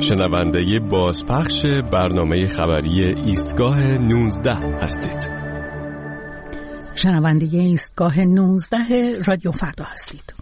شنونده بازپخش برنامه خبری ایستگاه 19 هستید. شنونده ایستگاه 19 رادیو فردا هستید.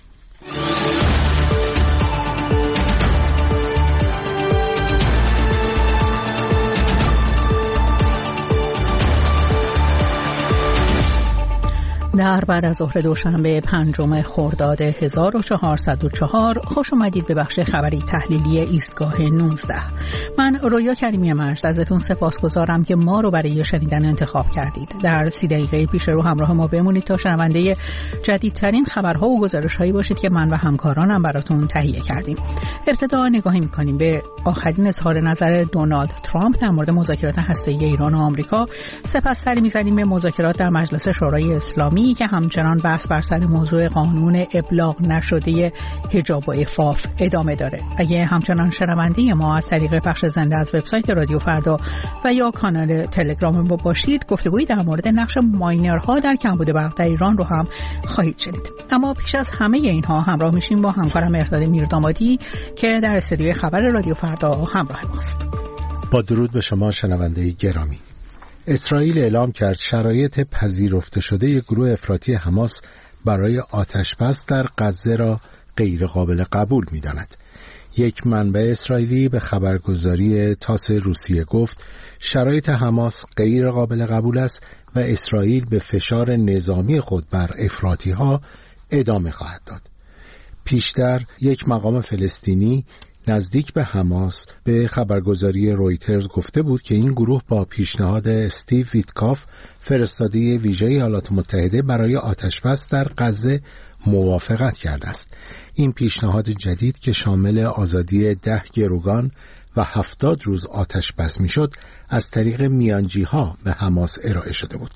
در بعد از ظهر دوشنبه 5 خرداد 1404 خوش اومدید به بخش خبری تحلیلی ایستگاه 19. من رویا کریمی مجد ازتون سپاسگزارم که ما رو برای شنیدن انتخاب کردید. در 30 دقیقه پیش رو همراه ما بمونید تا شنونده جدیدترین خبرها و گزارش‌هایی باشید که من و همکارانم براتون تهیه کردیم. ابتدا نگاهی می‌کنیم به آخرین اظهار نظر دونالد ترامپ در مورد مذاکرات هسته‌ای ایران و آمریکا، سپس سری می‌زنیم به مذاکرات در مجلس شورای اسلامی که همچنان بحث بر سر موضوع قانون ابلاغ نشده حجاب و عفاف ادامه داره. اگه همچنان شنونده ما از طریق پخش زنده از وبسایت رادیو فردا و یا کانال تلگرام ما باشید، گفتگویی در مورد نقش ماینرها در کمبود برق در ایران رو هم خواهید شنید. اما پیش از همه اینها همراه میشیم با همکارم مهرداد میردامادی که در استودیوی خبر رادیو فردا همراه ماست. با درود به شما شنونده گرامی. اسرائیل اعلام کرد شرایط پذیرفته شده یک گروه افراطی حماس برای آتش‌بس در غزه را غیر قابل قبول می‌داند. یک منبع اسرائیلی به خبرگزاری تاس روسیه گفت شرایط حماس غیر قابل قبول است و اسرائیل به فشار نظامی خود بر افراطی‌ها ادامه خواهد داد. پیشتر یک مقام فلسطینی نزدیک به حماس به خبرگزاری رویترز گفته بود که این گروه با پیشنهاد استیو ویتکاف فرستاده ویژه ایالات متحده برای آتش‌بس در غزه موافقت کرده است. این پیشنهاد جدید که شامل آزادی 10 گروگان و 70 روز آتش‌بس میشد از طریق میانجی‌ها به حماس ارائه شده بود.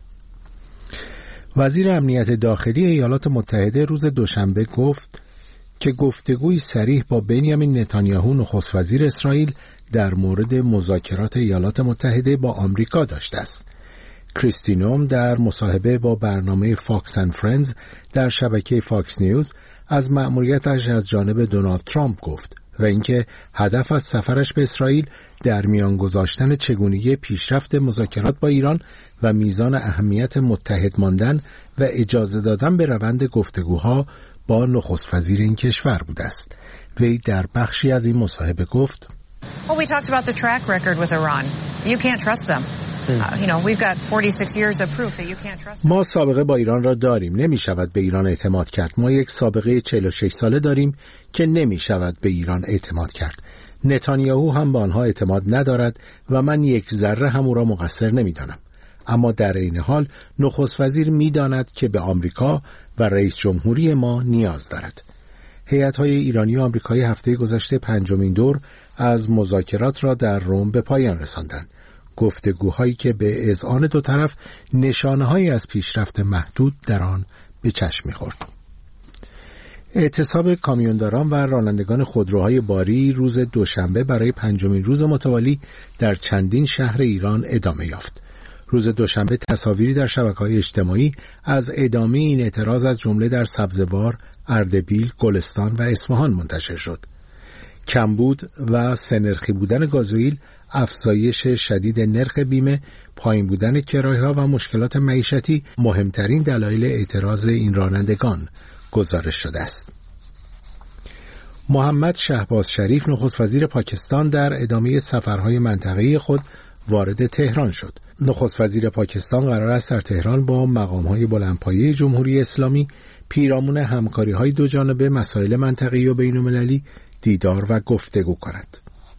وزیر امنیت داخلی ایالات متحده روز دوشنبه گفت که گفتگوی صریح با بنیامین نتانیاهو نخست وزیر اسرائیل در مورد مذاکرات ایالات متحده با آمریکا داشته است. کریستی نوم در مصاحبه با برنامه فاکس اند فرندز در شبکه فاکس نیوز از مأموریتش از جانب دونالد ترامپ گفت و اینکه هدف از سفرش به اسرائیل در میان گذاشتن چگونگی پیشرفت مذاکرات با ایران و میزان اهمیت متحد ماندن و اجازه دادن به روند گفتگوها با نخست وزیر این کشور بوده است. وی در بخشی از این مصاحبه گفت Well, we talked about the track record with Iran. You can't trust them. We've got 46 years of proof that you can't trust them. ما سابقه با ایران را داریم، نمی شود به ایران اعتماد کرد. ما یک سابقه 46 ساله داریم که نمی شود به ایران اعتماد کرد. نتانیاهو هم به آنها اعتماد ندارد و من یک ذره هم او را مقصر نمی دانم. اما در این حال نخست وزیر می داند که به آمریکا و رئیس جمهوری ما نیاز دارد. هیئت‌های ایرانی و آمریکایی هفته گذشته 5مین دور از مذاکرات را در روم به پایان رساندند. گفتگوهایی که به اذعان دو طرف نشانه‌هایی از پیشرفت محدود در آن به چشم می‌خورد. اعتصاب کامیونداران و رانندگان خودروهای باری روز دوشنبه برای 5مین روز متوالی در چندین شهر ایران ادامه یافت. روز دوشنبه تصاویری در شبکه‌های اجتماعی از ادامه این اعتراض از جمله در سبزوار، اردبیل، گلستان و اصفهان منتشر شد. کمبود و سه‌نرخی بودن گازوئیل، افزایش شدید نرخ بیمه، پایین بودن کرایه‌ها و مشکلات معیشتی مهمترین دلایل اعتراض این رانندگان گزارش شده است. محمد شهباز شریف نخست وزیر پاکستان در ادامه سفرهای منطقه‌ای خود وارد تهران شد. نخست وزیر پاکستان قرار است در تهران با مقام‌های بلندپایه جمهوری اسلامی پیرامون همکاری‌های دوجانبه، مسائل منطقه‌ای و بین‌المللی دیدار و گفتگو کند.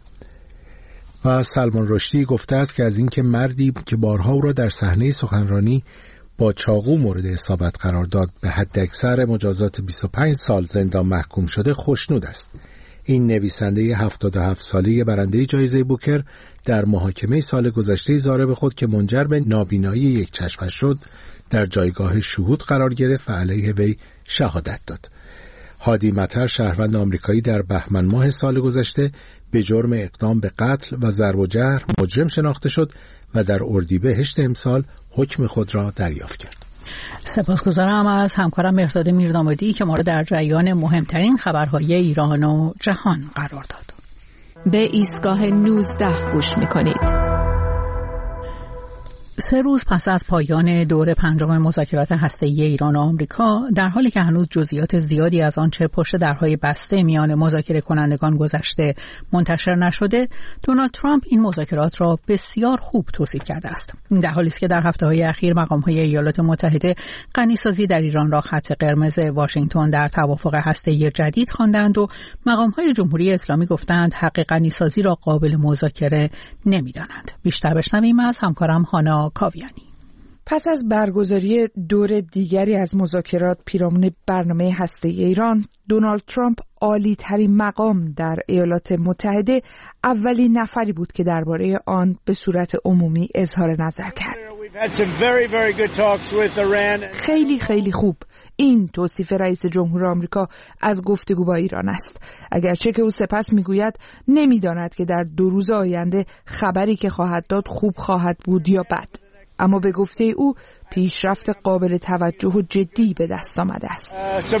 و سلمان رشدی گفته است که از اینکه مردی که بارها او را در صحنه سخنرانی با چاقو مورد اصابت قرار داد به حداکثر مجازات 25 سال زندان محکوم شده خوشنود است. این نویسنده 77 ساله برنده جایزه بوکر در محاکمه سال گذشته ضارب خود که منجر به نابینایی یک چشمش شد در جایگاه شهود قرار گرفت و علیه وی شهادت داد. هادی مطر شهروند آمریکایی در بهمن ماه سال گذشته به جرم اقدام به قتل و ضرب و جرح مجرم شناخته شد و در اردیبهشت امسال حکم خود را دریافت کرد. سپاسگزارم از همکارم مهرداد میردامادی که ما را در جریان مهمترین خبرهای ایران و جهان قرار داد. به ایستگاه 19 گوش می‌کنید. 3 روز پس از پایان دور 5 مذاکرات هسته‌ای ایران و آمریکا، در حالی که هنوز جزئیات زیادی از آنچه پشت درهای بسته میان مذاکره کنندگان گذشته منتشر نشده، دونالد ترامپ این مذاکرات را بسیار خوب توصیف کرده است. این در حالی است که در هفته‌های اخیر مقام‌های ایالات متحده غنی‌سازی در ایران را خط قرمز واشنگتن در توافق هسته‌ای جدید خواندند و مقام‌های جمهوری اسلامی گفتند حق غنی‌سازی را قابل مذاکره نمی‌دانند. بیشتر بشنویم از همکارم هانا کاویانی. پس از برگزاری دور دیگری از مذاکرات پیرامون برنامه هسته‌ای ایران، دونالد ترامپ عالی ترین مقام در ایالات متحده اولین نفری بود که درباره آن به صورت عمومی اظهار نظر کرد. خیلی خوب. این توصیف رئیس جمهور آمریکا از گفتگو با ایران است. اگرچه که او سپس میگوید نمیداند که در 2 روز آینده خبری که خواهد داد خوب خواهد بود یا بد. اما به گفته او پیشرفت قابل توجه و جدی به دست آمده است.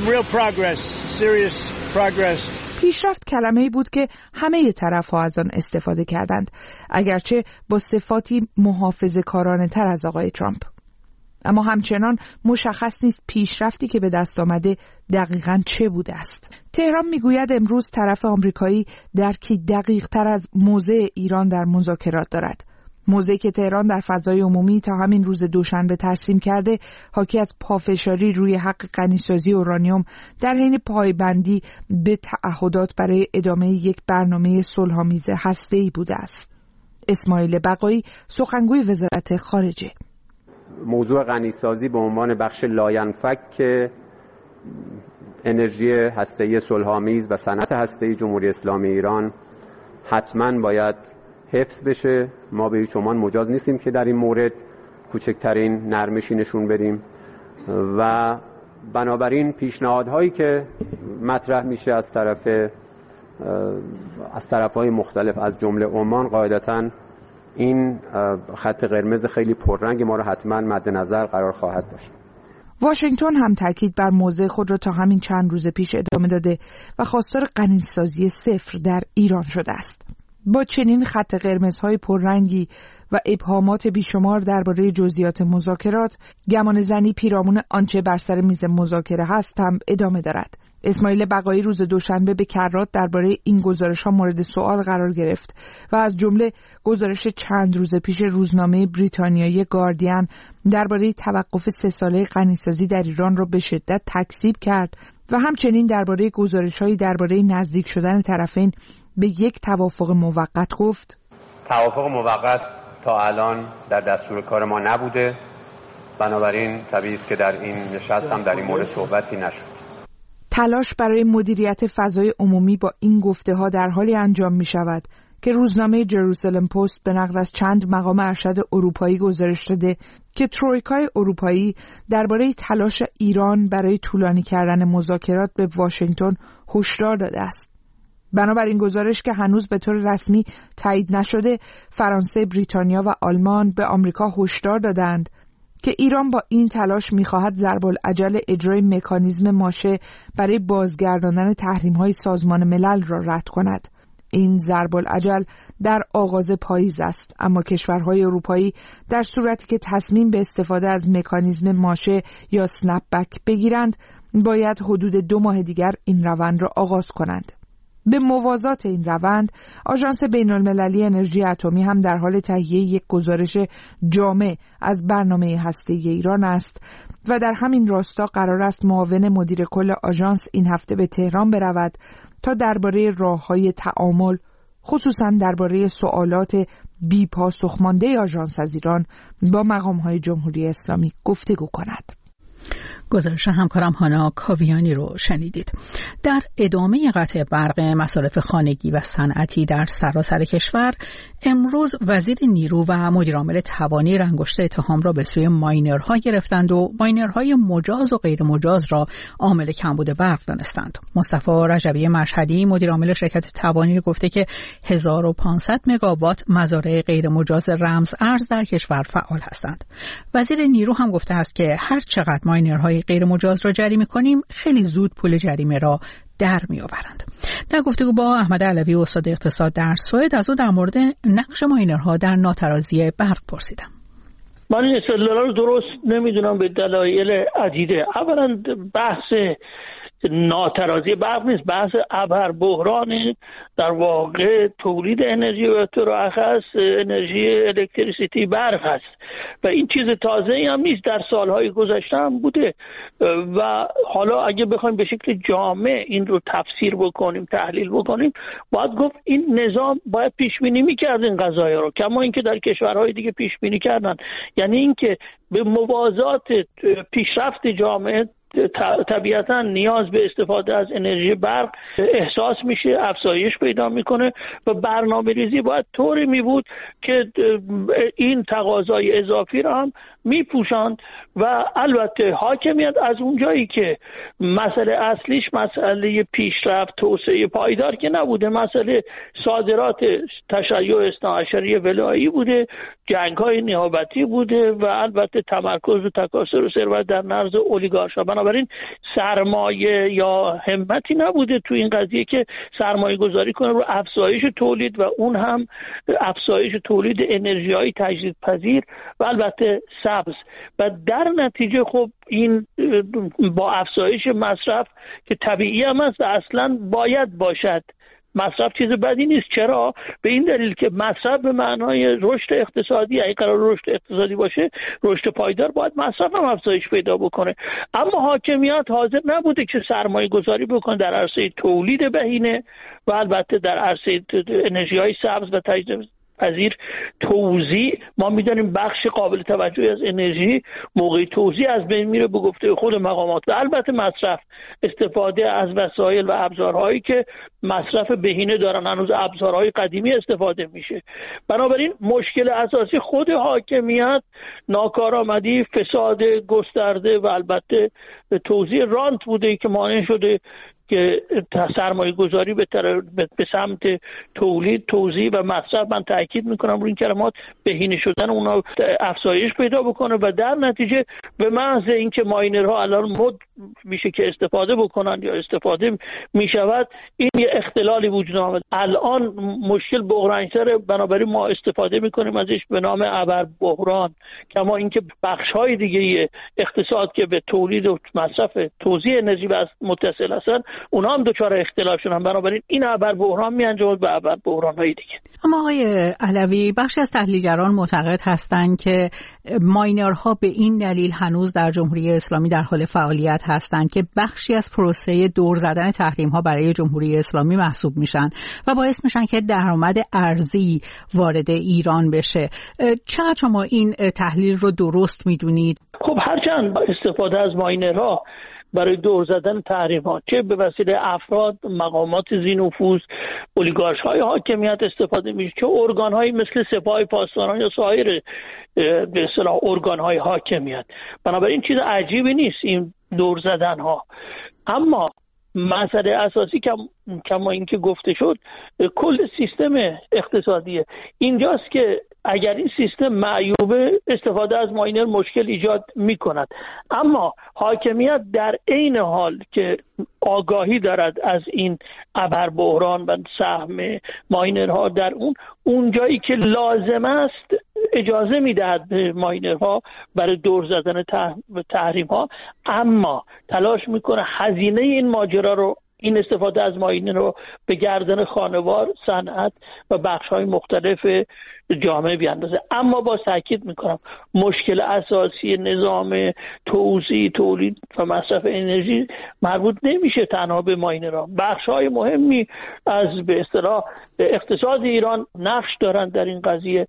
پیشرفت کلمه‌ای بود که همه طرف‌ها از آن استفاده کردند، اگرچه با صفاتی محافظه‌کارانه تر از آقای ترامپ. اما همچنان مشخص نیست پیشرفتی که به دست آمده دقیقاً چه بوده است. تهران میگوید امروز طرف آمریکایی درکی دقیق تر از موضع ایران در مذاکرات دارد. موضعی که تهران در فضای عمومی تا همین روز دوشنبه ترسیم کرده حاکی از پافشاری روی حق غنی‌سازی اورانیوم در حین پایبندی به تعهدات برای ادامه یک برنامه صلح‌آمیز هسته‌ای بوده است. اسماعیل بقایی، سخنگوی وزارت خارجه: موضوع غنی‌سازی به عنوان بخش لاینفک انرژی هسته‌ای صلح‌آمیز و صنعت هسته‌ای جمهوری اسلامی ایران حتماً باید حفظ بشه. ما به هیچ عنوان مجاز نیستیم که در این مورد کوچکترین نرمشی نشون بدیم و بنابراین پیشنهادهایی که مطرح میشه از طرف‌های مختلف از جمله عمان قاعدتاً این خط قرمز خیلی پررنگ ما رو حتما مد نظر قرار خواهد داشت. واشنگتن هم تاکید بر موضع خود را تا همین چند روز پیش ادامه داده و خواستار غنی‌سازی صفر در ایران شده است. با چنین خط قرمزهای پررنگی و ابهامات بیشمار درباره جزئیات مذاکرات، گمانه‌زنی پیرامون آنچه بر سر میز مذاکره هست هم ادامه دارد. اسماعیل بقایی روز دوشنبه به کرات درباره این گزارش‌ها مورد سوال قرار گرفت و از جمله گزارش چند روز پیش روزنامه بریتانیایی گاردین درباره توقف 3 ساله غنی‌سازی در ایران را به شدت تکذیب کرد و همچنین درباره گزارش‌هایی درباره نزدیک شدن طرفین به یک توافق موقت گفت: توافق موقت تا الان در دستور کار ما نبوده، بنابراین طبیعی است که در این نشست هم در این مورد صحبتی نشد. تلاش برای مدیریت فضای عمومی با این گفته‌ها در حالی انجام می شود که روزنامه جروسالم پست به نقل از چند مقام ارشد اروپایی گزارش داده که ترویکای اروپایی درباره تلاش ایران برای طولانی کردن مذاکرات به واشنگتن هشدار داده است. بنابراین گزارش که هنوز به طور رسمی تایید نشده، فرانسه، بریتانیا و آلمان به آمریکا هشدار دادند که ایران با این تلاش می‌خواهد ضرب‌الاجل اجرای مکانیزم ماشه برای بازگرداندن تحریم‌های سازمان ملل را رد کند. این ضرب‌الاجل در آغاز پاییز است، اما کشورهای اروپایی در صورتی که تصمیم به استفاده از مکانیزم ماشه یا سنپ بک بگیرند، باید حدود 2 ماه دیگر این روند را آغاز کنند. به موازات این روند، آژانس بین‌المللی انرژی اتمی هم در حال تهیه یک گزارش جامع از برنامه هسته‌ای ایران است و در همین راستا قرار است معاون مدیر کل آژانس این هفته به تهران برود تا درباره راه‌های تعامل، خصوصاً درباره سوالات بی پاسخ مانده آژانس از ایران با مقام‌های جمهوری اسلامی گفتگو کند. گزارش همکارم هانا کاویانی رو شنیدید. در ادامه قطع برق مصارف خانگی و صنعتی در سراسر کشور، امروز وزیر نیرو و مدیرعامل توانی انگشت اتهام را به سوی ماینرها گرفتند و ماینرهای مجاز و غیر مجاز را عامل کمبود برق دانستند. مصطفی رجبی مشهدی مدیرعامل شرکت توانی گفته که 1500 مگاوات مزارع غیر مجاز رمز ارز در کشور فعال هستند. وزیر نیرو هم گفته است که هر چقدر ماینرهای غیر مجاز را جریمه کنیم، خیلی زود پول جریمه را در میآورند. در گفتگو با احمد علوی استاد اقتصاد در سوئد از او در مورد نقش ماینرها در ناترازی برق پرسیدم. من این استدلال رو درست نمیدونم به دلایل عدیده. اولا بحث ناترازی برق نیست، بحث ابربحران در واقع تولید انرژی و طور اخص انرژی الکتریسیتی برق است و این چیز تازه‌ای هم نیست، در سالهای گذشته هم بوده و حالا اگه بخوایم به شکل جامع این رو تفسیر بکنیم، تحلیل بکنیم، باید گفت این نظام باید پیش بینی می‌کرد این قضایا رو، کما اینکه در کشورهای دیگه پیش بینی کردن. یعنی اینکه به موازات پیشرفت جامعه طبیعتا نیاز به استفاده از انرژی برق احساس میشه، افزایش پیدا میکنه و برنامه‌ریزی باید طوری میبود که این تقاضای اضافی رو هم میپوشاند و البته حاکمیت از اونجایی که مسئله اصلیش مسئله پیشرفت توسعه پایدار که نبوده، مسئله صادرات تشیع اثناعشری ولایی بوده، جنگ‌های نیابتی بوده و البته تمرکز و تکاثر ثروت در نرز اولیگارشا. بنابراین سرمایه یا همتی نبوده تو این قضیه که سرمایه گذاری کنه رو افزایش تولید و اون هم افزایش تولید انرژی‌های تجدیدپذیر و البته سبز و در نتیجه خب این با افزایش مصرف که طبیعی هم است و اصلا باید باشد، مصرف چیز بدی نیست. چرا؟ به این دلیل که مصرف به معنای رشد اقتصادی، اگه قرار رشد اقتصادی باشه، رشد پایدار، باید مصرف هم افزایش پیدا بکنه. اما حاکمیت حاضر نبوده که سرمایه گذاری بکنه در عرصه تولید بهینه و البته در عرصه انرژی‌های سبز و تجدیدپذیر. توزیع، ما می‌دونیم بخش قابل توجهی از انرژی موقع توزیع از بین میره به گفته خود مقامات و البته مصرف، استفاده از وسایل و ابزارهایی که مصرف بهینه دارن، هنوز ابزارهای قدیمی استفاده میشه. بنابراین مشکل اساسی خود حاکمیت ناکارآمدی، فساد گسترده و البته توزیع رانت بوده که مانع شده که سرمایه گذاری به سمت تولید، توزیع و مصرف، من تاکید میکنم روی این کلمات، بهینه شدن اونا افزایش پیدا بکنه و در نتیجه به محض اینکه ماینرها الان مد میشه که استفاده بکنن یا استفاده میشود، این یه اختلالی وجود آمد. الان مشکل بحران‌تره، بنابراین ما استفاده میکنیم ازش به نام ابربحران، کما اینکه بخش‌های دیگه اقتصاد که به تولید و مصرف توزیع انرژی متصل هستن اونا هم دچار اختلال شدن. بنابراین این ابربحران میانجامد به ابربحران‌های دیگه. اما آقای علوی، بخشی از تحلیلگران معتقد هستند که ماینرها به این دلیل هنوز در جمهوری اسلامی در حال فعالیت هستند که بخشی از پروسه دور زدن تحریم‌ها برای جمهوری اسلامی محسوب میشن و باعث میشن که درآمد ارزی وارد ایران بشه. چقدر شما این تحلیل رو درست میدونید؟ خب هرچند استفاده از ماینرها برای دور زدن تحریم‌ها چه به وسیله افراد، مقامات ذی‌نفوذ، اولیگارش‌های حاکمیت استفاده میشه، چه ارگان‌هایی مثل سپاه پاسداران یا سایر به اصطلاح ارگان‌های حاکمیت. بنابراین چیز عجیبی نیست این دور زدن‌ها. اما مسئله اساسی کما اینکه گفته شد کل سیستم اقتصادیه. اینجاست که اگر این سیستم معیوبه، استفاده از ماینر مشکل ایجاد می‌کند. اما حاکمیت در عین حال که آگاهی دارد از این ابربحران و سهم ماینرها در اونجایی که لازم است اجازه میدهد به ماینرها برای دور زدن تحریم‌ها، اما تلاش میکنه هزینه این ماجرا رو، این استفاده از ماینر رو به گردن خانوار، صنعت و بخش‌های مختلف جامعه بیاندازه. اما با تاکید میکنم مشکل اساسی نظام توزیع، تولید و مصرف انرژی مربوط نمیشه تنها به ماینرها. بخش‌های مهمی از به اصطلاح اقتصاد ایران نقش دارن در این قضیه.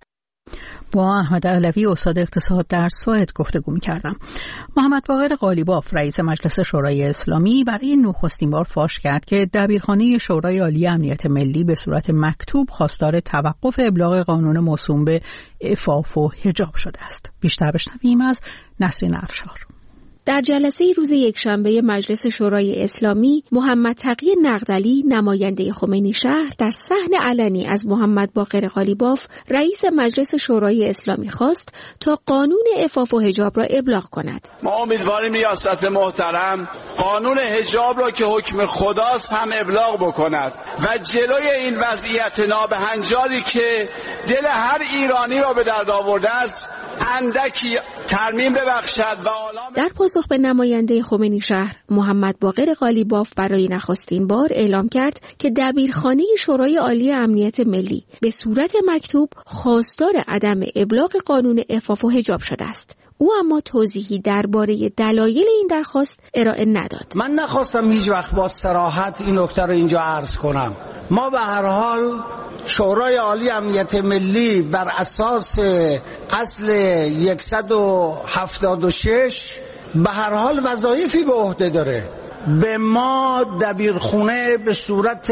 با احمد علوی استاد اقتصاد در سوئد گفتگو می‌کردم. محمد باقر قالیباف رئیس مجلس شورای اسلامی برای نخستین بار فاش کرد که دبیرخانه شورای عالی امنیت ملی به صورت مکتوب خواستار توقف ابلاغ قانون موسوم به عفاف و حجاب شده است. بیشتر بشنویم از نسرین افشار. در جلسه روز یکشنبه مجلس شورای اسلامی، محمد تقی نقدلی نماینده خمینی شهر در صحن علنی از محمد باقر قالیباف رئیس مجلس شورای اسلامی خواست تا قانون عفاف و حجاب را ابلاغ کند. ما امیدواریم ریاست محترم قانون حجاب را که حکم خداست هم ابلاغ بکند و جلوی این وضعیت نابهنجاری که دل هر ایرانی را به درد آورده است اندکی ترمیم ببخشد و در پاسخ به نماینده خمینی شهر، محمد باقر قالیباف برای نخستین بار اعلام کرد که دبیرخانه شورای عالی امنیت ملی به صورت مکتوب خواستار عدم ابلاغ قانون عفاف و حجاب شده است. او اما توضیحی درباره دلایل این درخواست ارائه نداد. من نخواستم هیچ وقت با صراحت این نکته رو اینجا عرض کنم. ما به هر حال شورای عالی امنیت ملی بر اساس اصل 176 به هر حال وظایفی به عهده داره. به ما دبیرخونه به صورت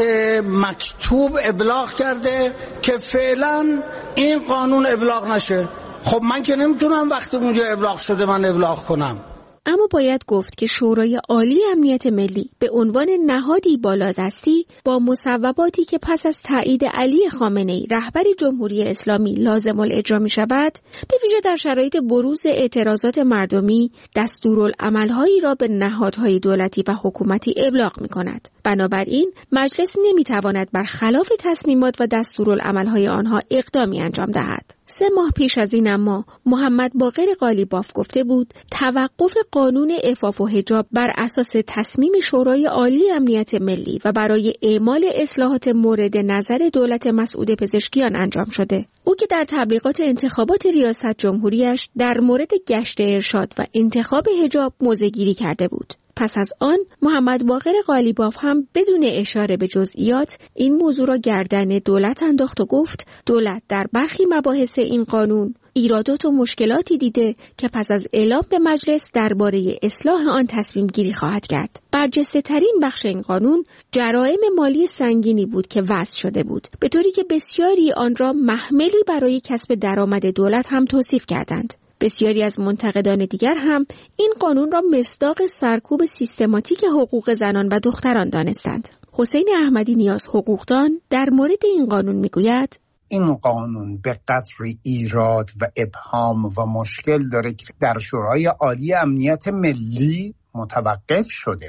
مکتوب ابلاغ کرده که فعلا این قانون ابلاغ نشه. خب من که نمیتونم وقتی اونجا ابلاغ شده من ابلاغ کنم. اما باید گفت که شورای عالی امنیت ملی به عنوان نهادی بالادستی با مصوباتی که پس از تایید علی خامنه‌ای رهبر جمهوری اسلامی لازم الاجرا می شود، به ویژه در شرایط بروز اعتراضات مردمی دستورالعملهایی را به نهادهای دولتی و حکومتی ابلاغ می کند. بنابراین مجلس نمی تواند برخلاف تصمیمات و دستورالعملهای آنها اقدامی انجام دهد. 3 ماه پیش از این اما محمد باقر قالیباف گفته بود توقف قانون عفاف و حجاب بر اساس تصمیم شورای عالی امنیت ملی و برای اعمال اصلاحات مورد نظر دولت مسعود پزشکیان انجام شده. او که در تبلیغات انتخابات ریاست جمهوریش در مورد گشت ارشاد و انتخاب حجاب موضع‌گیری کرده بود. پس از آن محمد باقر قالیباف هم بدون اشاره به جزئیات این موضوع را گردن دولت انداخت و گفت دولت در برخی مباحث این قانون ایرادات و مشکلاتی دیده که پس از اعلام به مجلس درباره اصلاح آن تصمیم گیری خواهد کرد. برجسته ترین بخش این قانون جرائم مالی سنگینی بود که وضع شده بود، به طوری که بسیاری آن را محملی برای کسب درآمد دولت هم توصیف کردند. بسیاری از منتقدان دیگر هم این قانون را مصداق سرکوب سیستماتیک حقوق زنان و دختران دانستند. حسین احمدی نیاز حقوقدان در مورد این قانون میگوید این قانون به قدر ایراد و ابهام و مشکل داره که در شورای عالی امنیت ملی متوقف شده.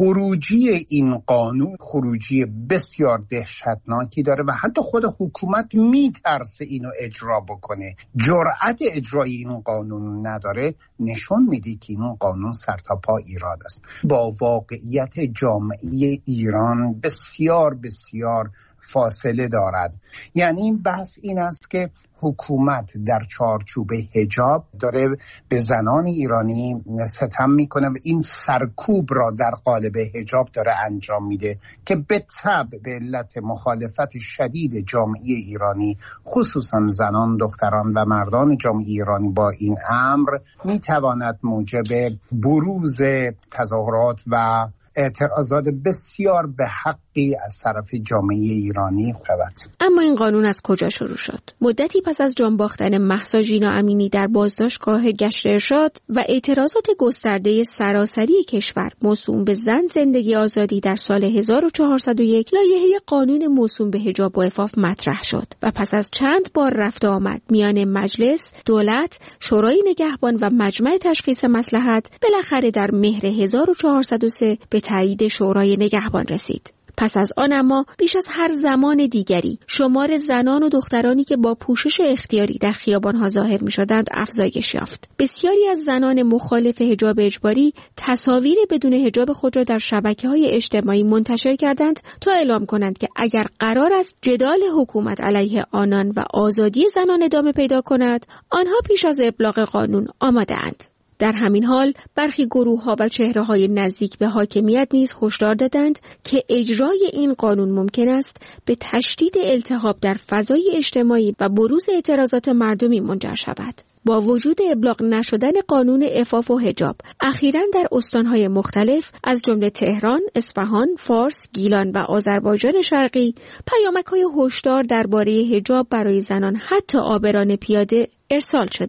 خروجی این قانون خروجی بسیار دهشتناکی داره و حتی خود حکومت میترسه اینو اجرا بکنه. جرأت اجرای این قانون نداره، نشون میده که این قانون سرتاپا ایراد است. با واقعیت جامعه ایران بسیار بسیار فاصله دارد. یعنی این بحث این است که حکومت در چارچوب حجاب داره به زنان ایرانی ستم میکنه و این سرکوب را در قالب حجاب داره انجام میده که به تبع به علت مخالفت شدید جامعه ایرانی خصوصا زنان، دختران و مردان جامعه ایرانی با این امر میتواند موجب بروز تظاهرات و اعتراضات بسیار به حقی از طرف جامعه ایرانی شود. اما این قانون از کجا شروع شد؟ مدتی پس از جان باختن مهسا ژینا امینی در بازداشتگاه گشت ارشاد و اعتراضات گسترده سراسری کشور موسوم به زن زندگی آزادی در سال 1401 لایحه قانون موسوم به حجاب و عفاف مطرح شد و پس از چند بار رفت آمد میان مجلس، دولت، شورای نگهبان و مجمع تشخیص مصلحت بالاخره در مهر 1403 به تایید شورای نگهبان رسید. پس از آن اما بیش از هر زمان دیگری شمار زنان و دخترانی که با پوشش اختیاری در خیابان‌ها ظاهر می‌شدند افزایش یافت. بسیاری از زنان مخالف حجاب اجباری تصاویر بدون حجاب خود را در شبکه‌های اجتماعی منتشر کردند تا اعلام کنند که اگر قرار است جدال حکومت علیه آنان و آزادی زنان ادامه پیدا کند، آنها پیش از ابلاغ قانون آماده‌اند. در همین حال برخی گروه‌ها و چهره‌های نزدیک به حاکمیت نیز هشدار دادند که اجرای این قانون ممکن است به تشدید التهاب در فضای اجتماعی و بروز اعتراضات مردمی منجر شود. با وجود ابلاغ نشدن قانون عفاف و حجاب، اخیراً در استان‌های مختلف از جمله تهران، اصفهان، فارس، گیلان و آذربایجان شرقی پیامک‌های هشدار درباره حجاب برای زنان حتی عابران پیاده ارسال شده.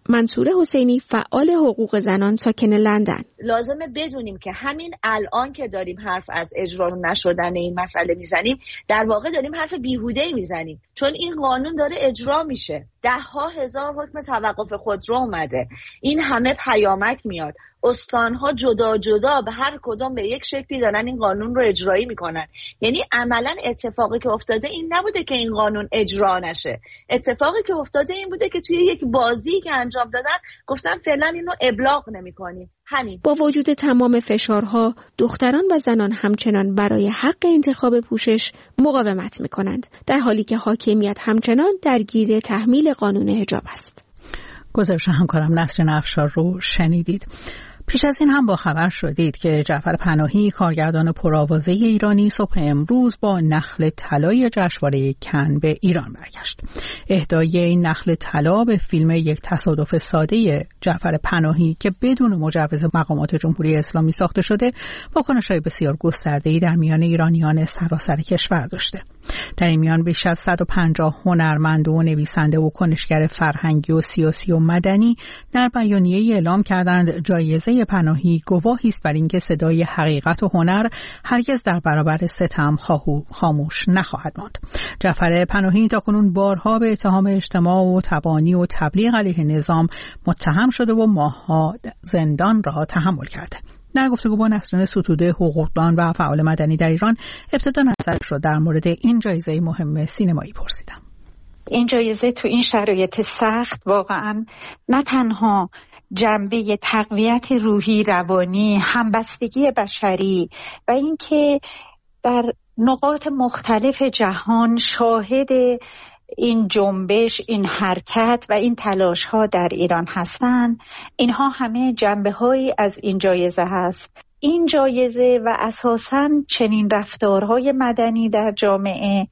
منصوره حسینی فعال حقوق زنان ساکن لندن: لازمه بدونیم که همین الان که داریم حرف از اجرا نشدن این مسئله میزنیم، در واقع داریم حرف بیهوده‌ای میزنیم، چون این قانون داره اجرا میشه. 10,000 حکم توقف خودرو اومده، این همه پیامک میاد، استانها جدا جدا به هر کدوم به یک شکلی دارن این قانون رو اجرایی میکنن. یعنی عملا اتفاقی که افتاده این نبوده که این قانون اجرا نشه، اتفاقی که افتاده این بوده که توی یک بازی که انجام دادن گفتن فعلا اینو ابلاغ نمیکنیم. همین. با وجود تمام فشارها، دختران و زنان همچنان برای حق انتخاب پوشش مقاومت میکنند، در حالی که حاکمیت همچنان درگیر تحمیل قانون حجاب است. گزارش همکارم نسرین افشار رو شنیدید. پیش از این هم با خبر شدید که جعفر پناهی، کارگردان پرآوازه ایرانی، صبح امروز با نخل طلای جشنواره کن به ایران برگشت. اهدای این نخل طلا به فیلم یک تصادف ساده جعفر پناهی که بدون مجوز مقامات جمهوری اسلامی ساخته شده، واکنش‌های بسیار گسترده‌ای در میان ایرانیان سراسر کشور داشته. در این میان بیش از 150 هنرمند و نویسنده و کنشگر فرهنگی و سیاسی و مدنی در بیانیه‌ای اعلام کردند جایزه پناهی گواهی است بر اینکه صدای حقیقت و هنر هرگز در برابر ستم خاموش نخواهد ماند. جعفر پناهی تاکنون بارها به اتهام اجتماع و تبانی و تبلیغ علیه نظام متهم شده و ماه‌ها زندان را تحمل کرده. در گفتگو با نسرین ستوده، حقوقدان و فعال مدنی در ایران، ابتدا نظرش را در مورد این جایزه مهم سینمایی پرسیدم. این جایزه تو این شرایط سخت واقعا نه تنها جنبه تقویت روحی، روانی، همبستگی بشری و اینکه در نقاط مختلف جهان شاهد این جنبش، این حرکت و این تلاش ها در ایران هستند، اینها همه جنبه هایی از این جایزه هست. این جایزه و اساساً چنین رفتارهای مدنی در جامعه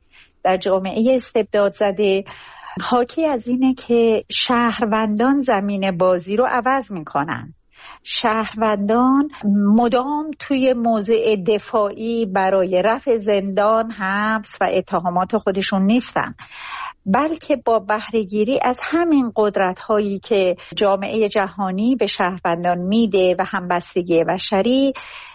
استبداد زده حاکی از اینه که شهروندان زمین بازی رو عوض میکنن. شهروندان مدام توی موضع دفاعی برای رفع زندان، حبس و اتهامات خودشون نیستن، بلکه با بهره‌گیری از همین قدرت‌هایی که جامعه جهانی به شهروندان میده و همبستگی بشری،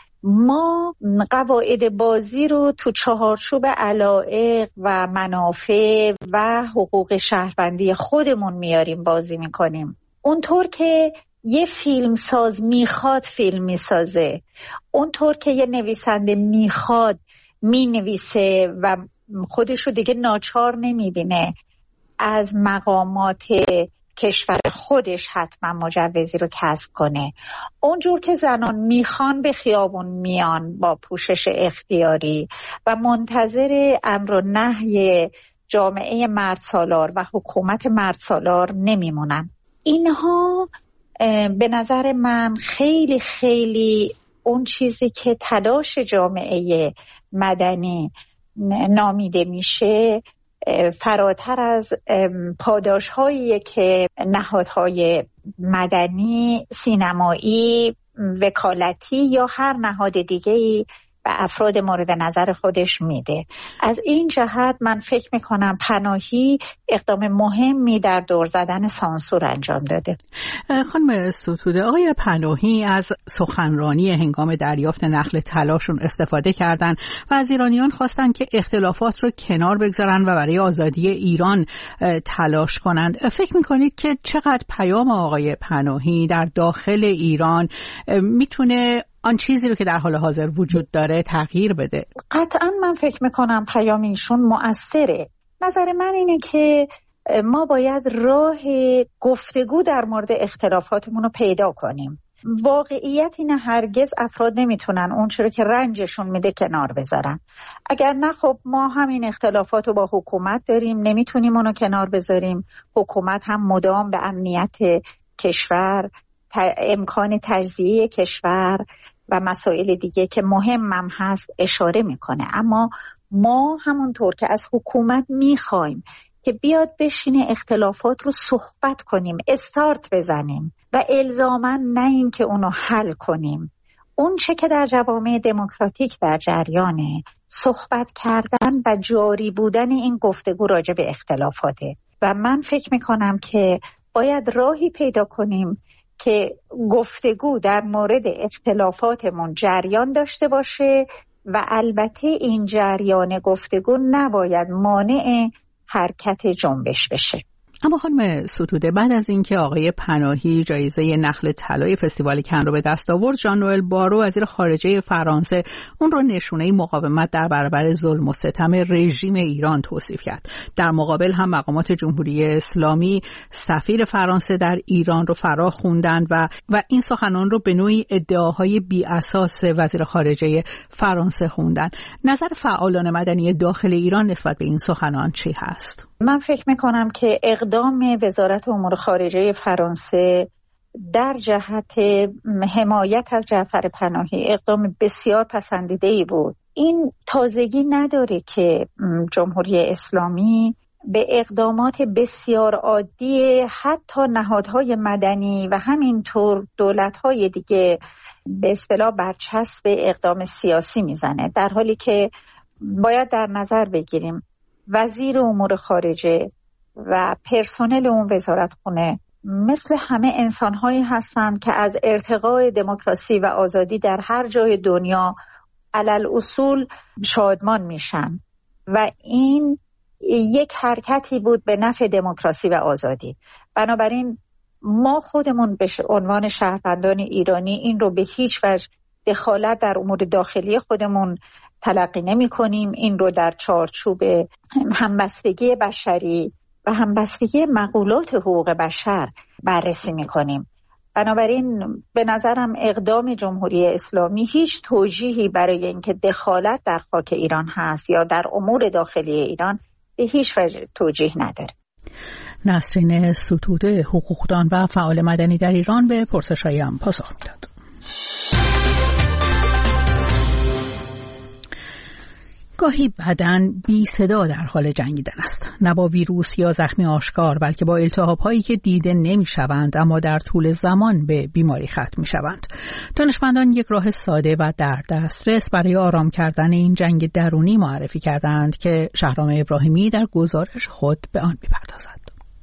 ما قواعد بازی رو تو چهارچوب علایق و منافع و حقوق شهروندی خودمون میاریم بازی میکنیم. اونطور که یه فیلمساز میخواد فیلم میسازه، اونطور که یه نویسنده میخواد مینویسه و خودش رو دیگه ناچار نمیبینه از مقامات کشور خودش حتما مجوزی رو کسب کنه، اونجور که زنان میخوان به خیابون میان با پوشش اختیاری و منتظر امر و نهی جامعه مردسالار و حکومت مردسالار نمیمونن. اینها به نظر من خیلی خیلی اون چیزی که تلاش جامعه مدنی نامیده میشه فراتر از پاداش‌هایی که نهادهای مدنی، سینمایی، وکالتی یا هر نهاد دیگه‌ای به افراد مورد نظر خودش میده. از این جهت من فکر میکنم پناهی اقدام مهمی در دور زدن سانسور انجام داده. خانم ستوده، آقای پناهی از سخنرانی هنگام دریافت نخل طلاشون استفاده کردن و از ایرانیان خواستن که اختلافات رو کنار بگذارن و برای آزادی ایران تلاش کنند. فکر میکنید که چقدر پیام آقای پناهی در داخل ایران میتونه آن چیزی رو که در حال حاضر وجود داره تغییر بده؟ قطعا من فکر میکنم پیام ایشون مؤثره. نظر من اینه که ما باید راه گفتگو در مورد اختلافاتمون رو پیدا کنیم. واقعیت اینه هرگز افراد نمیتونن اون چیزی که رنجشون میده کنار بذارن. اگر نه خب ما همین اختلافات رو با حکومت داریم، نمیتونیم اونو کنار بذاریم. حکومت هم مدام به امنیت کشور، امکان تجزیه کشور و مسائل دیگه که مهمم هست اشاره میکنه. اما ما همونطور که از حکومت میخوایم که بیاد بشینه اختلافات رو صحبت کنیم، استارت بزنیم و الزاماً نه این که اونو حل کنیم. اون چه که در جوامع دموکراتیک در جریانه، صحبت کردن و جاری بودن این گفتگو راجع به اختلافاته و من فکر میکنم که باید راهی پیدا کنیم که گفتگو در مورد اختلافاتمون جریان داشته باشه و البته این جریان گفتگو نباید مانع حرکت جنبش بشه. اما خانم ستوده، بعد از اینکه آقای پناهی جایزه نخل طلای فستیوال کن رو به دست آورد، ژان نوئل بارو وزیر خارجه فرانسه اون رو نشونه مقاومت در برابر ظلم و ستم رژیم ایران توصیف کرد. در مقابل هم مقامات جمهوری اسلامی سفیر فرانسه در ایران رو فرا خوندند و این سخنان رو به نوعی ادعاهای بی اساس وزیر خارجه فرانسه خوندند. نظر فعالان مدنی داخل ایران نسبت به این سخنان چی هست؟ من فکر میکنم که اقدام وزارت امور خارجه فرانسه در جهت حمایت از جعفر پناهی اقدام بسیار پسندیده‌ای بود. این تازگی نداره که جمهوری اسلامی به اقدامات بسیار عادی حتی نهادهای مدنی و همینطور دولت‌های دیگه به اصطلاح برچسب اقدام سیاسی میزنه، در حالی که باید در نظر بگیریم وزیر امور خارجه و پرسنل اون وزارتخونه مثل همه انسان‌هایی هستند که از ارتقای دموکراسی و آزادی در هر جای دنیا علل اصول شادمان میشن و این یک حرکتی بود به نفع دموکراسی و آزادی. بنابراین ما خودمون به عنوان شهروندان ایرانی این رو به هیچ وجه دخالت در امور داخلی خودمون تلقی نمی کنیم. این رو در چارچوب همبستگی بشری و همبستگی مقولات حقوق بشر بررسی می کنیم. بنابراین به نظرم اقدام جمهوری اسلامی هیچ توجیهی برای اینکه دخالت در خاک ایران هست یا در امور داخلی ایران به هیچ وجه توجیه نداره. نسرین ستوده، حقوقدان و فعال مدنی در ایران، به پرسش‌هایم پاسخ می‌داد. گاهی بدن بی صدا در حال جنگیدن است، نه با ویروس یا زخمی آشکار، بلکه با التهاب‌هایی که دیده نمی‌شوند اما در طول زمان به بیماری ختم می‌شوند. دانشمندان یک راه ساده و در دسترس برای آرام کردن این جنگ درونی معرفی کردند که شهرام ابراهیمی در گزارش خود به آن می‌پردازد.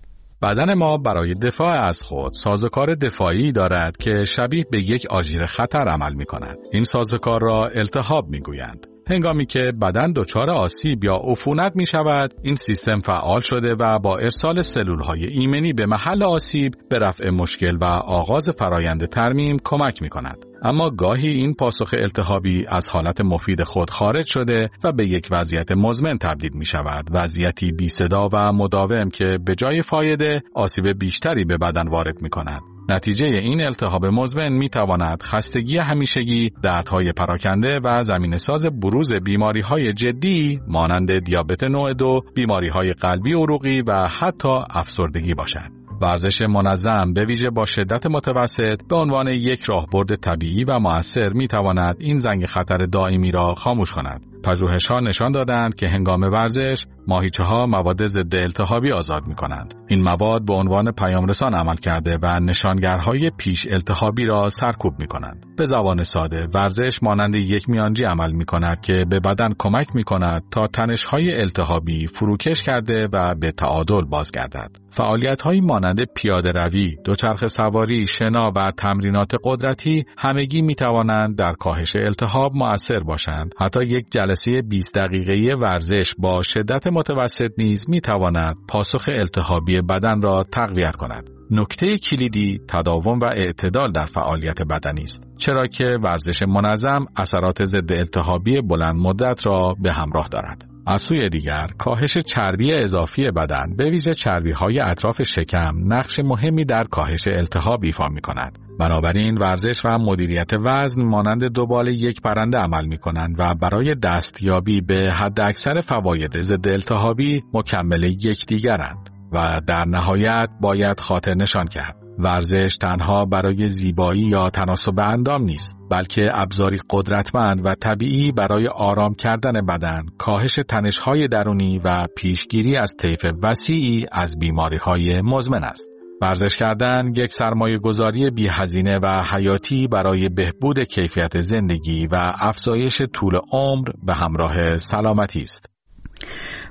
بدن ما برای دفاع از خود سازوکار دفاعی دارد که شبیه به یک آژیر خطر عمل می‌کند. این سازوکار را التهاب می‌گویند. هنگامی که بدن دچار آسیب یا عفونت می شود، این سیستم فعال شده و با ارسال سلولهای ایمنی به محل آسیب به رفع مشکل و آغاز فرایند ترمیم کمک می کند. اما گاهی این پاسخ التهابی از حالت مفید خود خارج شده و به یک وضعیت مزمن تبدیل می شود، وضعیتی بی صدا و مداوم که به جای فایده آسیب بیشتری به بدن وارد می کند. نتیجه این التهاب مزمن می تواند خستگی همیشگی، دردهای پراکنده و زمینه‌ساز بروز بیماری‌های جدی مانند دیابت نوع 2، بیماری‌های قلبی عروقی و حتی افسردگی باشد. ورزش منظم به ویژه با شدت متوسط به عنوان یک راهبرد طبیعی و مؤثر می تواند این زنگ خطر دائمی را خاموش کند. پژوهش‌ها نشان دادند که هنگام ورزش ماهیچه‌ها مواد ضد التهابی آزاد می‌کنند. این مواد به عنوان پیامرسان عمل کرده و نشانگرهای پیش التهابی را سرکوب می‌کنند. به زبان ساده، ورزش مانند یک میانجی عمل می‌کند که به بدن کمک می‌کند تا تنش‌های التهابی فروکش کرده و به تعادل بازگردد. فعالیت‌هایی مانند پیاده‌روی، دوچرخه سواری، شنا و تمرینات قدرتی همگی می‌توانند در کاهش التهاب مؤثر باشند. حتی یک جلسه 20 دقیقه‌ای ورزش با شدت متوسط نیز می‌تواند پاسخ التهابی بدن را تقویت کند. نکته کلیدی تداوم و اعتدال در فعالیت بدنی است، چرا که ورزش منظم اثرات ضد التهابی بلند مدت را به همراه دارد. از سوی دیگر، کاهش چربی اضافی بدن به ویژه چربی‌های اطراف شکم نقش مهمی در کاهش التهاب ایفا می‌کند. بنابراین ورزش و مدیریت وزن مانند دو بال یک پرنده عمل می‌کنند و برای دستیابی به حداکثر فواید ضد التهابی مکمل یکدیگرند و در نهایت باید خاطر نشان کرد. ورزش تنها برای زیبایی یا تناسب اندام نیست، بلکه ابزاری قدرتمند و طبیعی برای آرام کردن بدن، کاهش تنش‌های درونی و پیشگیری از طیف وسیعی از بیماری‌های مزمن است. ورزش کردن یک سرمایه‌گذاری بی‌هزینه و حیاتی برای بهبود کیفیت زندگی و افزایش طول عمر به همراه سلامتی است.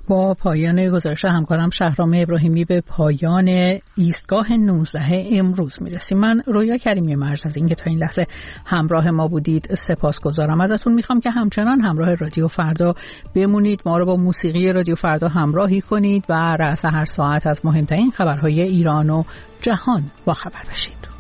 با پایان گزارش همکارم شهرام ابراهیمی به پایان ایستگاه 19 امروز میرسیم. من رویا کریمی مرز از اینکه تا این لحظه همراه ما بودید سپاسگزارم. ازتون میخوام که همچنان همراه رادیو فردا بمونید، ما رو با موسیقی رادیو فردا همراهی کنید و رأس هر ساعت از مهمترین خبرهای ایران و جهان با خبر بشید.